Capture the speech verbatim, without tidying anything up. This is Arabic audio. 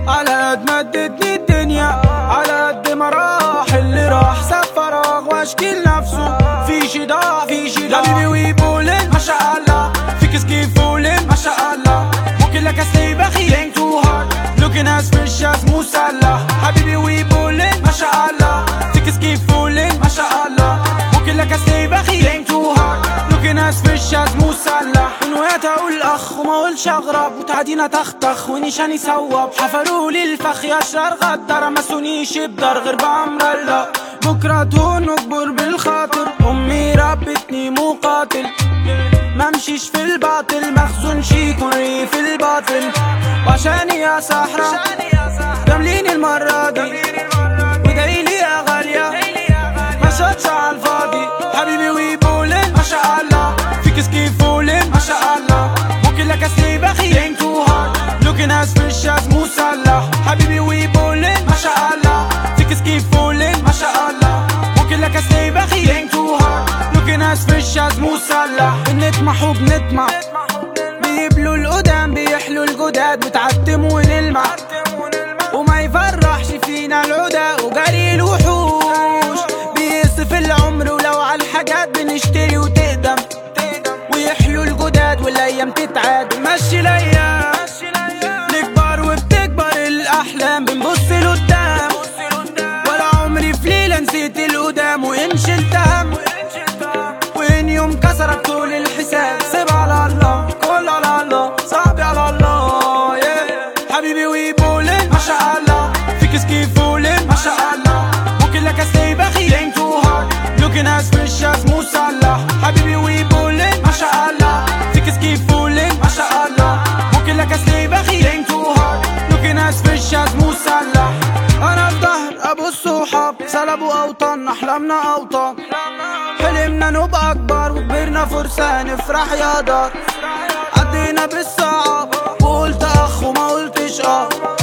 على قد ما ادتني الدنيا على قد ما راح اللي راح ساب فراغ واشكيل نفسه في شي ضاع في شي ضاع. حبيبي ويبولن ما شاء الله فيكس كيف فولن ما شاء الله ممكن لك استي بخيل تو هارد لوكين اس فريش اس مسلح. حبيبي ويبولن ما شاء الله فيكس كيف فولن ما شاء الله ممكن لك استي بخيل تو هارد لوكين اس فريش اس مسلح. من وقت اقول اخ وما اقولش اغرب وتعدينا تختخ ونشاني صوب حفروا لي الفخ يا اشرار غدار مسونيش بدار غير بامر الله. بكره تهون واكبر بالخاطر امي ربتني مقاتل ما امشيش في الباطل مخزون شي يكون ريف الباطل وعشاني يا صحرا جامليني المرة دي ودايلي يا غالية ما صوتش عالفاضي. حبيبي ويبولن ما شاء الله فيكس كيف فولن ما شاء الله ممكن لك استي بخيل تو هارد لوكين اس فريش اس مسلح. حبيبي ويبولن ما شاء الله فيكس كيف فولن ما شاء الله ممكن لك استي بخيل تو هارد لوكين اس فريش اس مسلح. بنطمح وبنطمع بيبلوا القدام بيحلوا الجداد بتعتم ونلمع وما يفرحش فينا العدا وجري الوحوش بيصف العمر ولو عالحاجات بنشتري وتقدم ويحلوا الجداد والايام تتعاد مشي الايام نكبر وبتكبر الاحلام بنبص لقدام ولا عمري في ليله نسيت القدام وان شلت هم وان يوم كسرك طول الحساب سيب على الله كل على الله صاحبي على الله yeah. حبيبي ويبولن ما شاء الله فيكس كيف فولن ما شاء الله ممكن لك استي بخيل تو هارد لوكين اس فريش اس مسلح. حبيبي ويبولن ما شاء الله فيكس كيف فولن ما شاء الله ممكن لك استي بخيل تو هارد لوكين اس فريش اس مسلح. انا في ظهر ابو الصحاب سلبوا اوطان احلامنا اوطان حلمنا نبقى اكبر وكبرنا فرسان نفرح يا دار عدينا بالصعب وقلت اخ وما قلتش اه